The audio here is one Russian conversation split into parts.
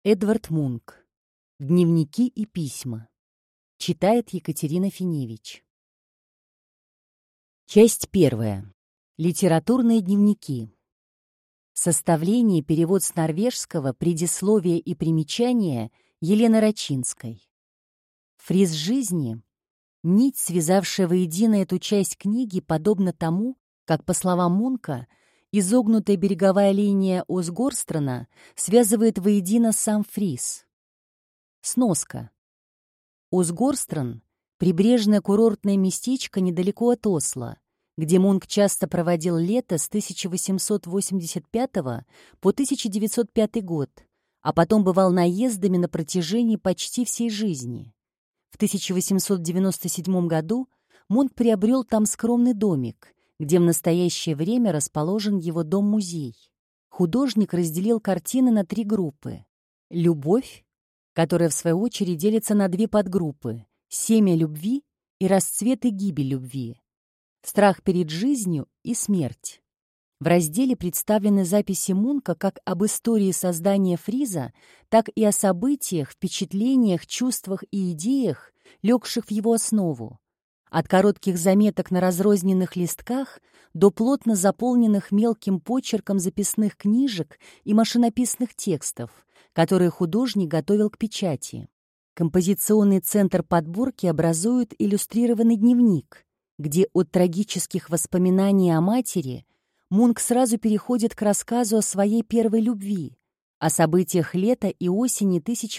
Эдвард Мунк. Дневники и письма. Читает Екатерина Финевич. Часть 1. Литературные дневники. Составление и перевод с норвежского, предисловие и примечания Елены Рачинской. Фриз жизни — нить, связавшая воедино эту часть книги, подобно тому, как, по словам Мунка, изогнутая береговая линия Осгорстрана связывает воедино сам фриз. Сноска. Осгорстран — прибрежное курортное местечко недалеко от Осло, где Мунк часто проводил лето с 1885 по 1905 год, а потом бывал наездами на протяжении почти всей жизни. В 1897 году Мунк приобрел там скромный домик, где в настоящее время расположен его дом-музей. Художник разделил картины на 3 группы. «Любовь», которая, в свою очередь, делится на 2 подгруппы: «Семя любви» и «Расцвет и гибель любви», «Страх перед жизнью» и «Смерть». В разделе представлены записи Мунка как об истории создания фриза, так и о событиях, впечатлениях, чувствах и идеях, легших в его основу. От коротких заметок на разрозненных листках до плотно заполненных мелким почерком записных книжек и машинописных текстов, которые художник готовил к печати. Композиционный центр подборки образует иллюстрированный дневник, где от трагических воспоминаний о матери Мунк сразу переходит к рассказу о своей первой любви, о событиях лета и осени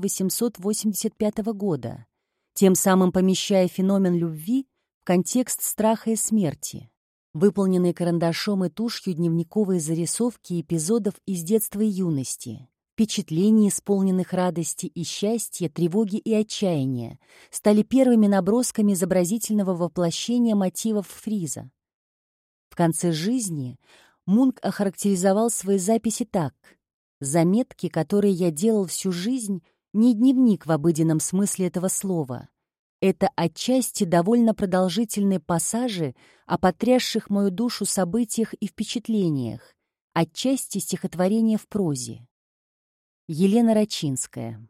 1885 года, тем самым помещая феномен любви в контекст страха и смерти. Выполненные карандашом и тушью дневниковые зарисовки эпизодов из детства и юности, впечатлений, исполненных радости и счастья, тревоги и отчаяния, стали первыми набросками изобразительного воплощения мотивов фриза. В конце жизни Мунк охарактеризовал свои записи так: «Заметки, которые я делал всю жизнь, не дневник в обыденном смысле этого слова. Это отчасти довольно продолжительные пассажи о потрясших мою душу событиях и впечатлениях, отчасти стихотворения в прозе». Елена Рачинская.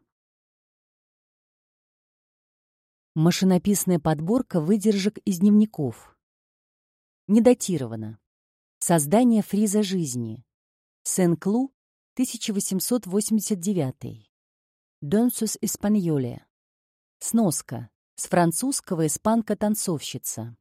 Машинописная подборка выдержек из дневников. Не датировано. Создание фриза жизни. Сен-Клу, 1889. Донсус Испаньоле. Сноска. С французского «Испанка-танцовщица».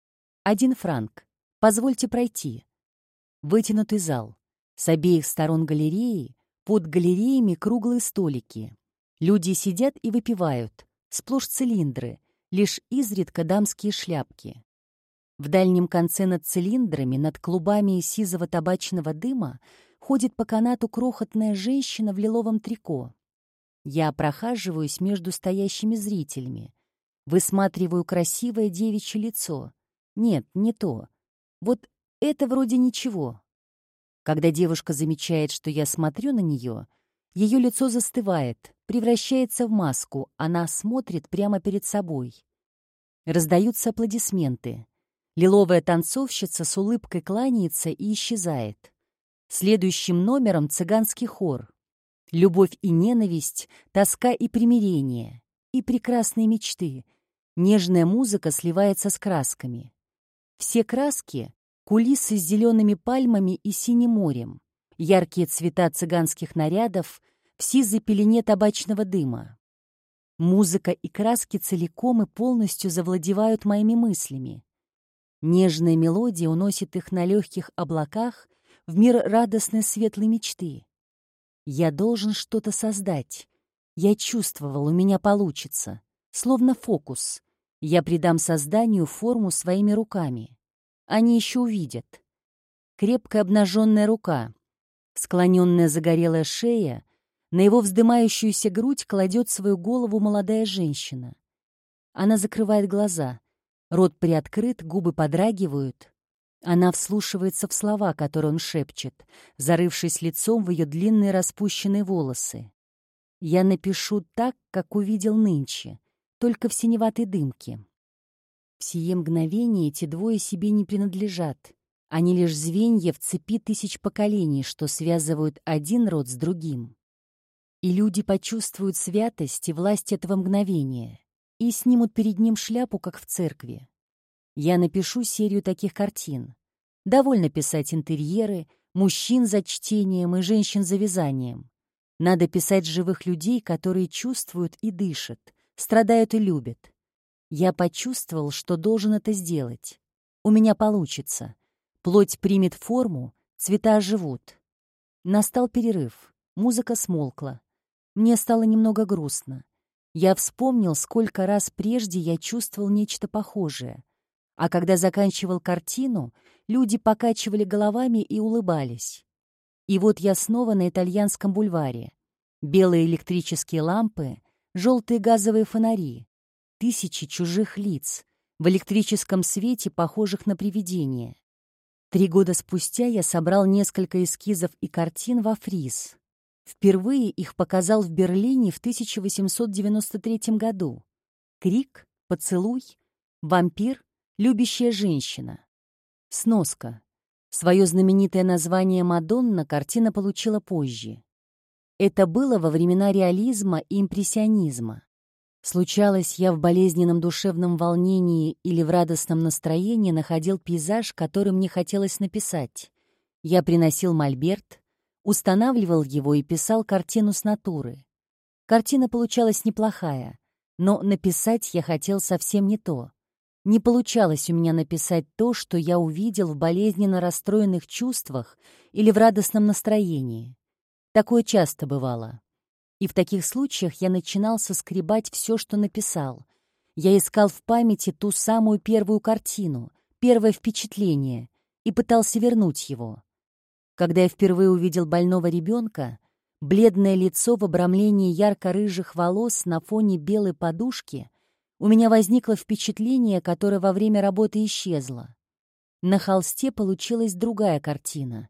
1 франк. Позвольте пройти. Вытянутый зал. С обеих сторон галереи, под галереями круглые столики. Люди сидят и выпивают. Сплошь цилиндры, лишь изредка дамские шляпки. В дальнем конце над цилиндрами, над клубами сизого табачного дыма, ходит по канату крохотная женщина в лиловом трико. Я прохаживаюсь между стоящими зрителями. Высматриваю красивое девичье лицо. Нет, не то. Вот это вроде ничего. Когда девушка замечает, что я смотрю на нее, ее лицо застывает, превращается в маску, она смотрит прямо перед собой. Раздаются аплодисменты. Лиловая танцовщица с улыбкой кланяется и исчезает. Следующим номером цыганский хор. Любовь и ненависть, тоска и примирение, и прекрасные мечты. Нежная музыка сливается с красками. Все краски — кулисы с зелеными пальмами и синим морем, яркие цвета цыганских нарядов в сизой пелене табачного дыма. Музыка и краски целиком и полностью завладевают моими мыслями. Нежная мелодия уносит их на легких облаках в мир радостной светлой мечты. Я должен что-то создать. Я чувствовал, у меня получится. Словно фокус. Я придам созданию форму своими руками. Они еще увидят. Крепкая обнаженная рука, склоненная загорелая шея, на его вздымающуюся грудь кладет свою голову молодая женщина. Она закрывает глаза. Рот приоткрыт, губы подрагивают. Она вслушивается в слова, которые он шепчет, зарывшись лицом в ее длинные распущенные волосы. «Я напишу так, как увидел нынче, только в синеватой дымке». В сие мгновение эти двое себе не принадлежат. Они лишь звенья в цепи тысяч поколений, что связывают один род с другим. И люди почувствуют святость и власть этого мгновения и снимут перед ним шляпу, как в церкви. Я напишу серию таких картин. Довольно писать интерьеры, мужчин за чтением и женщин за вязанием. Надо писать живых людей, которые чувствуют и дышат, страдают и любят. Я почувствовал, что должен это сделать. У меня получится. Плоть примет форму, цвета оживут. Настал перерыв. Музыка смолкла. Мне стало немного грустно. Я вспомнил, сколько раз прежде я чувствовал нечто похожее. А когда заканчивал картину, люди покачивали головами и улыбались. И вот я снова на Итальянском бульваре. Белые электрические лампы, желтые газовые фонари, тысячи чужих лиц, в электрическом свете, похожих на привидения. 3 года спустя я собрал несколько эскизов и картин во фриз. Впервые их показал в Берлине в 1893 году. Крик, поцелуй, вампир, любящая женщина. Сноска. Свое знаменитое название «Мадонна» картина получила позже. Это было во времена реализма и импрессионизма. Случалось, я в болезненном душевном волнении или в радостном настроении находил пейзаж, который мне хотелось написать. Я приносил мольберт, устанавливал его и писал картину с натуры. Картина получалась неплохая, но написать я хотел совсем не то. Не получалось у меня написать то, что я увидел в болезненно расстроенных чувствах или в радостном настроении. Такое часто бывало. И в таких случаях я начинал соскребать все, что написал. Я искал в памяти ту самую первую картину, первое впечатление, и пытался вернуть его. Когда я впервые увидел больного ребенка, бледное лицо в обрамлении ярко-рыжих волос на фоне белой подушки, у меня возникло впечатление, которое во время работы исчезло. На холсте получилась другая картина.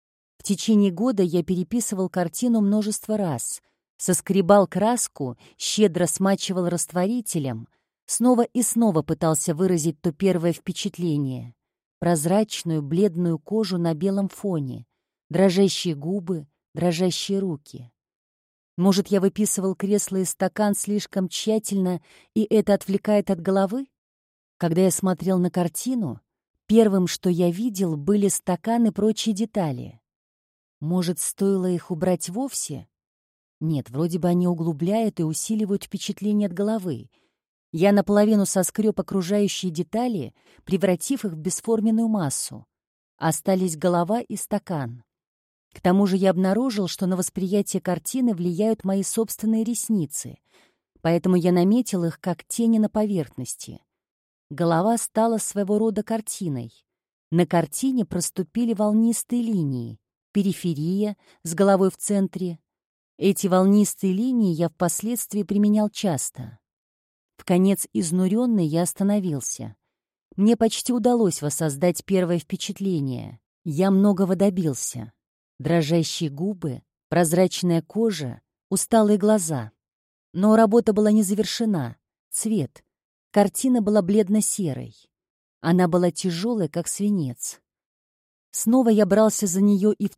В течение года я переписывал картину множество раз, соскребал краску, щедро смачивал растворителем, снова и снова пытался выразить то первое впечатление. Прозрачную, бледную кожу на белом фоне, дрожащие губы, дрожащие руки. Может, я выписывал кресло и стакан слишком тщательно, и это отвлекает от головы? Когда я смотрел на картину, первым, что я видел, были стакан и прочие детали. Может, стоило их убрать вовсе? Нет, вроде бы они углубляют и усиливают впечатление от головы. Я наполовину соскреб окружающие детали, превратив их в бесформенную массу. Остались голова и стакан. К тому же я обнаружил, что на восприятие картины влияют мои собственные ресницы, поэтому я наметил их как тени на поверхности. Голова стала своего рода картиной. На картине проступили волнистые линии, периферия с головой в центре. Эти волнистые линии я впоследствии применял часто. Вконец изнуренный я остановился. Мне почти удалось воссоздать первое впечатление. Я многого добился. Дрожащие губы, прозрачная кожа, усталые глаза. Но работа была не завершена. Цвет. Картина была бледно-серой. Она была тяжелой, как свинец. Снова я брался за нее и в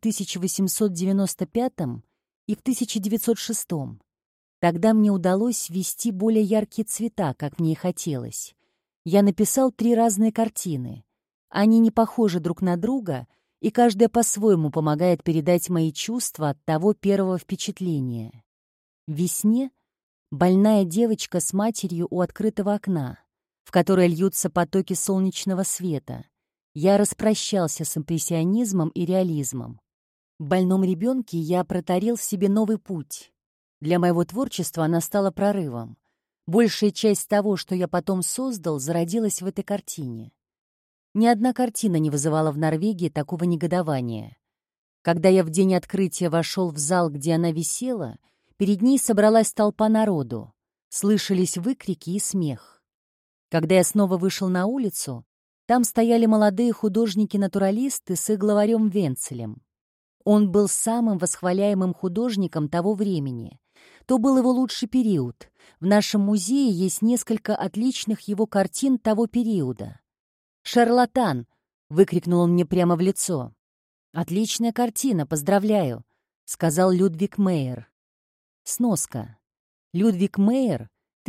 1895 и в 1906. Тогда мне удалось ввести более яркие цвета, как мне и хотелось. Я написал 3 разные картины. Они не похожи друг на друга, и каждая по-своему помогает передать мои чувства от того первого впечатления. В весне больная девочка с матерью у открытого окна, в которое льются потоки солнечного света. Я распрощался с импрессионизмом и реализмом. В больном ребенке я протарил себе новый путь. Для моего творчества она стала прорывом. Большая часть того, что я потом создал, зародилась в этой картине. Ни одна картина не вызывала в Норвегии такого негодования. Когда я в день открытия вошел в зал, где она висела, перед ней собралась толпа народу. Слышались выкрики и смех. Когда я снова вышел на улицу, там стояли молодые художники-натуралисты с их главарем Венцелем. Он был самым восхваляемым художником того времени. То был его лучший период. В нашем музее есть несколько отличных его картин того периода. «Шарлатан!» — выкрикнул он мне прямо в лицо. «Отличная картина, поздравляю!» — сказал Людвиг Мейер. Сноска. Людвиг Мейер,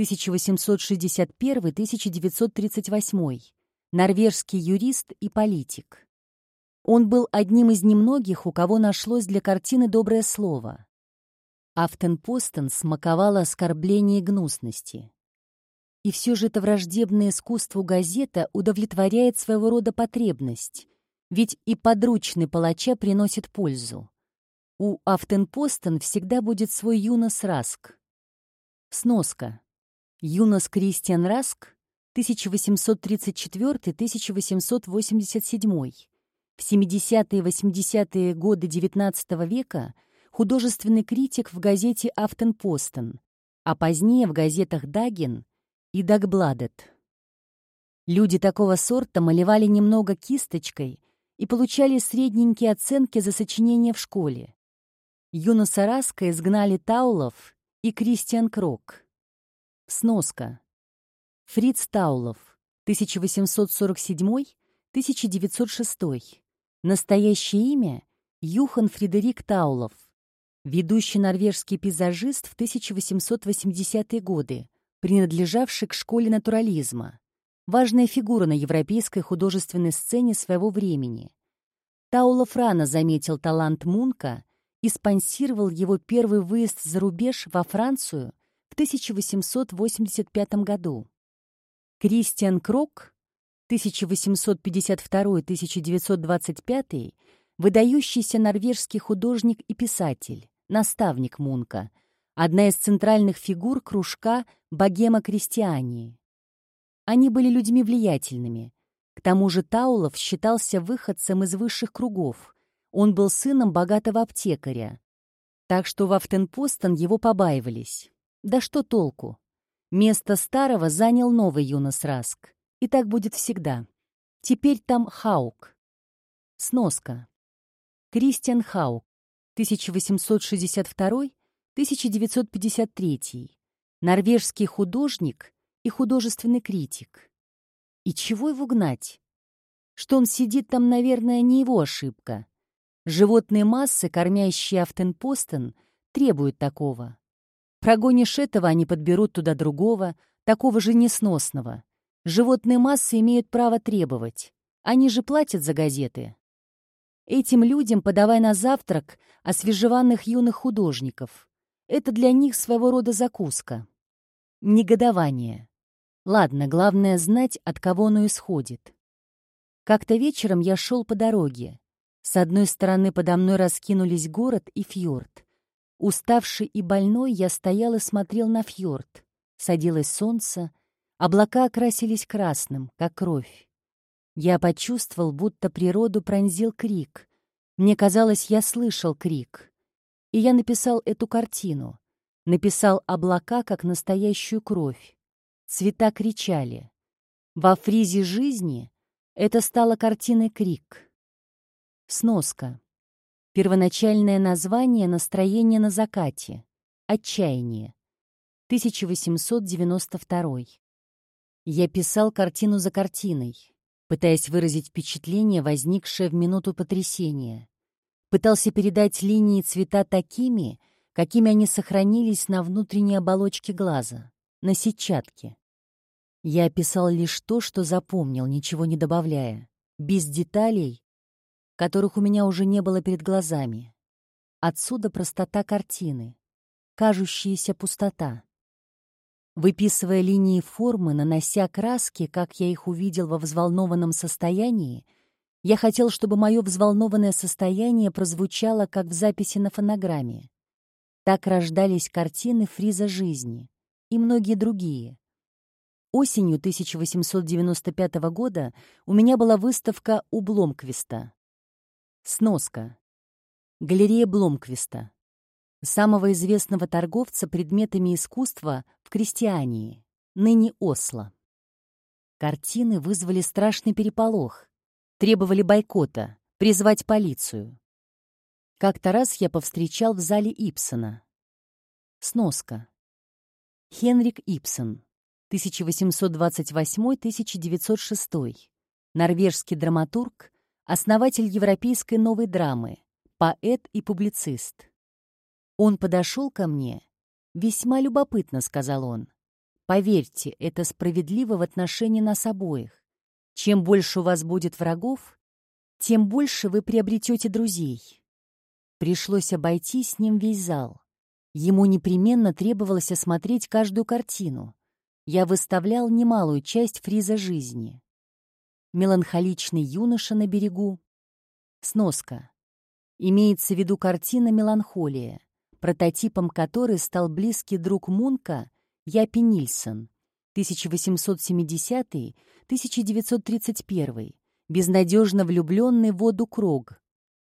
1861-1938, норвежский юрист и политик. Он был одним из немногих, у кого нашлось для картины доброе слово. Афтенпостен смаковала оскорбления и гнусности. И все же это враждебное искусству газета удовлетворяет своего рода потребность, ведь и подручный палача приносит пользу. У Афтенпостен всегда будет свой Юнас Раск. Сноска. Юнас Кристиан Раск, 1834-1887. В 70-е и 80-е годы XIX века художественный критик в газете «Афтенпостен», а позднее в газетах «Даген» и «Дагбладет». Люди такого сорта малевали немного кисточкой и получали средненькие оценки за сочинения в школе. Юнаса Раска изгнали Таулов и Кристиан Крок. Сноска. Фриц Таулов, 1847-1906. Настоящее имя — Юхан Фредерик Таулов. Ведущий норвежский пейзажист в 1880-е годы, принадлежавший к школе натурализма. Важная фигура на европейской художественной сцене своего времени. Таулов рано заметил талант Мунка и спонсировал его первый выезд за рубеж во Францию в 1885 году. Кристиан Крок, 1852-1925, выдающийся норвежский художник и писатель, наставник Мунка, одна из центральных фигур кружка «Богема Кристиании». Они были людьми влиятельными. К тому же Таулов считался выходцем из высших кругов. Он был сыном богатого аптекаря. Так что в Афтенпостен его побаивались. Да что толку? Место старого занял новый Юнас Раск. И так будет всегда. Теперь там Хаук. Сноска. Кристиан Хаук, 1862-1953. Норвежский художник и художественный критик. И чего его гнать? Что он сидит там, наверное, не его ошибка. Животные массы, кормящие Афтенпостен, требуют такого. Прогонишь этого, они подберут туда другого, такого же несносного. Животные массы имеют право требовать. Они же платят за газеты. Этим людям подавай на завтрак освежеванных юных художников. Это для них своего рода закуска. Негодование. Ладно, главное знать, от кого оно исходит. Как-то вечером я шел по дороге. С одной стороны подо мной раскинулись город и фьорд. Уставший и больной, я стоял и смотрел на фьорд. Садилось солнце, облака окрасились красным, как кровь. Я почувствовал, будто природу пронзил крик. Мне казалось, я слышал крик. И я написал эту картину. Написал облака, как настоящую кровь. Цвета кричали. Во фризе жизни это стало картиной «Крик». Сноска. Первоначальное название «Настроение на закате». Отчаяние. 1892. Я писал картину за картиной, пытаясь выразить впечатление, возникшее в минуту потрясения. Пытался передать линии и цвета такими, какими они сохранились на внутренней оболочке глаза, на сетчатке. Я описал лишь то, что запомнил, ничего не добавляя, без деталей, которых у меня уже не было перед глазами. Отсюда простота картины, кажущаяся пустота. Выписывая линии формы, нанося краски, как я их увидел во взволнованном состоянии, я хотел, чтобы мое взволнованное состояние прозвучало, как в записи на фонограмме. Так рождались картины фриза жизни и многие другие. Осенью 1895 года у меня была выставка у Бломквиста. Сноска. Галерея Бломквиста, самого известного торговца предметами искусства в Кристиании, ныне Осло. Картины вызвали страшный переполох, требовали бойкота, призвать полицию. Как-то раз я повстречал в зале Ибсена. Сноска. Хенрик Ибсен, 1828-1906, норвежский драматург, основатель европейской новой драмы, поэт и публицист. Он подошел ко мне «Весьма любопытно», — сказал он. «Поверьте, это справедливо в отношении нас обоих. Чем больше у вас будет врагов, тем больше вы приобретете друзей». Пришлось обойти с ним весь зал. Ему непременно требовалось осмотреть каждую картину. Я выставлял немалую часть фриза жизни. Меланхоличный юноша на берегу. Сноска. Имеется в виду картина «Меланхолия», прототипом которой стал близкий друг Мунка Япи Нильсон, 1870-1931, безнадежно влюбленный в Оду Крог,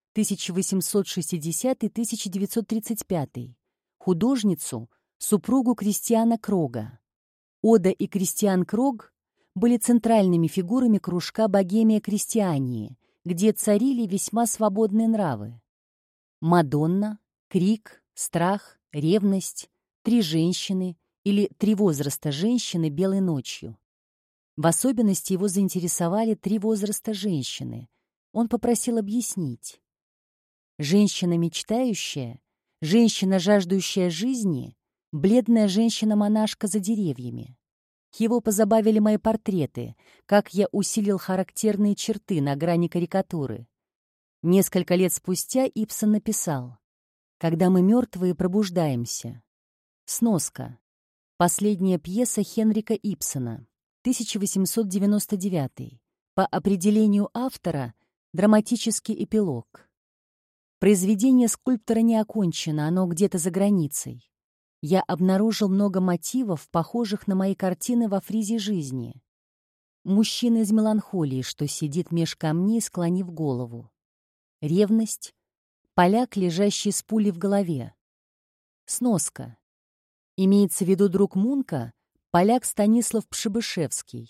1860-1935, художницу, супругу Кристиана Крога. Ода и Кристиан Крог были центральными фигурами кружка «Богемия Кристиании», где царили весьма свободные нравы. Мадонна, крик, страх, ревность, три женщины или три возраста женщины белой ночью. В особенности его заинтересовали три возраста женщины. Он попросил объяснить. Женщина мечтающая, женщина, жаждущая жизни, бледная женщина-монашка за деревьями. Его позабавили мои портреты, как я усилил характерные черты на грани карикатуры. Несколько лет спустя Ибсен написал: «Когда мы мертвые пробуждаемся». Сноска. Последняя пьеса Хенрика Ибсена, 1899. По определению автора, драматический эпилог. Произведение скульптора не окончено, оно где-то за границей. Я обнаружил много мотивов, похожих на мои картины во фризе жизни. Мужчина из «Меланхолии», что сидит меж камней, склонив голову. Ревность. Поляк, лежащий с пулей в голове. Сноска. Имеется в виду друг Мунка, поляк Станислав Пшебышевский,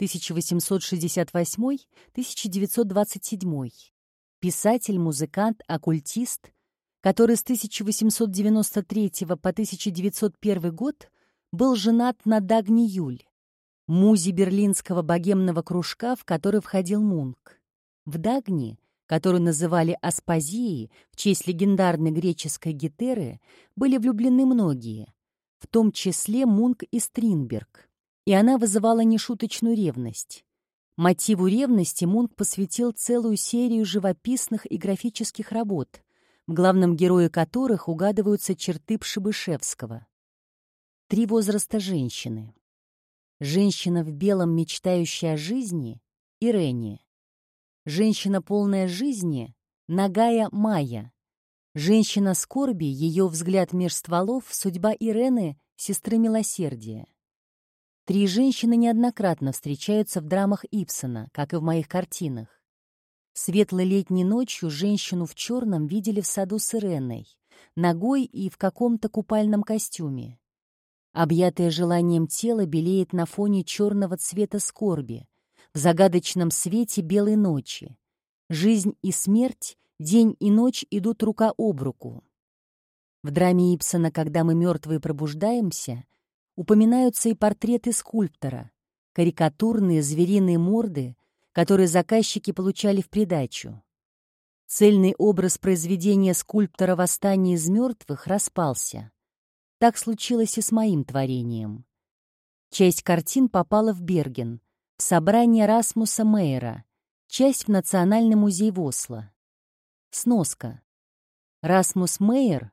1868-1927, писатель, музыкант, оккультист, который с 1893 по 1901 год был женат на Дагни Юль, музе берлинского богемного кружка, в который входил Мунк. В Дагни, которую называли Аспазией в честь легендарной греческой Гетеры, были влюблены многие, в том числе Мунк и Стринберг, и она вызывала нешуточную ревность. Мотиву ревности Мунк посвятил целую серию живописных и графических работ, в главном герое которых угадываются черты Пшебышевского. Три возраста женщины. Женщина в белом, мечтающая о жизни — Ирене. Женщина, полная жизни — Нагая Майя. Женщина скорби, ее взгляд меж стволов, судьба Ирены, сестры милосердия. Три женщины неоднократно встречаются в драмах Ибсена, как и в моих картинах. Светлой летней ночью женщину в черном видели в саду с Иреной, нагой и в каком-то купальном костюме. Объятое желанием тело белеет на фоне черного цвета скорби, в загадочном свете белой ночи. Жизнь и смерть, день и ночь идут рука об руку. В драме Ибсена «Когда мы мертвые пробуждаемся» упоминаются и портреты скульптора, карикатурные звериные морды, которые заказчики получали в придачу. Цельный образ произведения скульптора «Восстание из мертвых» распался. Так случилось и с моим творением. Часть картин попала в Берген, в собрание Расмуса Мейера, часть в Национальный музей в Осло. Сноска. Расмус Мейер,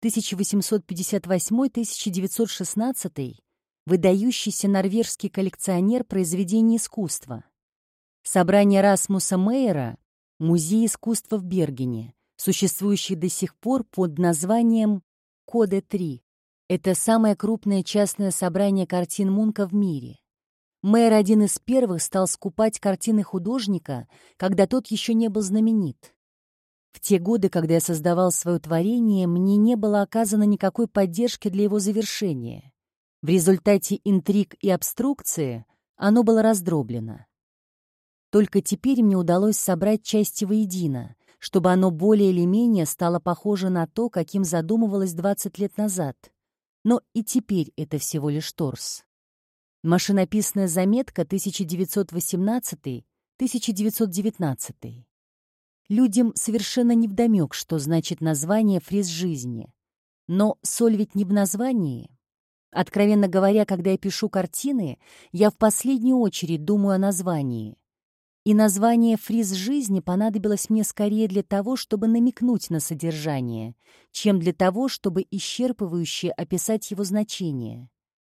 1858-1916, выдающийся норвежский коллекционер произведений искусства. Собрание Расмуса Мейера — музей искусства в Бергене, существующий до сих пор под названием Коде-3. Это самое крупное частное собрание картин Мунка в мире. Мейер один из первых стал скупать картины художника, когда тот еще не был знаменит. В те годы, когда я создавал свое творение, мне не было оказано никакой поддержки для его завершения. В результате интриг и обструкции оно было раздроблено. Только теперь мне удалось собрать части воедино, чтобы оно более или менее стало похоже на то, каким задумывалось 20 лет назад. Но и теперь это всего лишь торс. Машинописная заметка 1918-1919. Людям совершенно невдомек, что значит название «Фриз жизни». Но соль ведь не в названии. Откровенно говоря, когда я пишу картины, я в последнюю очередь думаю о названии. И название «Фриз жизни» понадобилось мне скорее для того, чтобы намекнуть на содержание, чем для того, чтобы исчерпывающе описать его значение.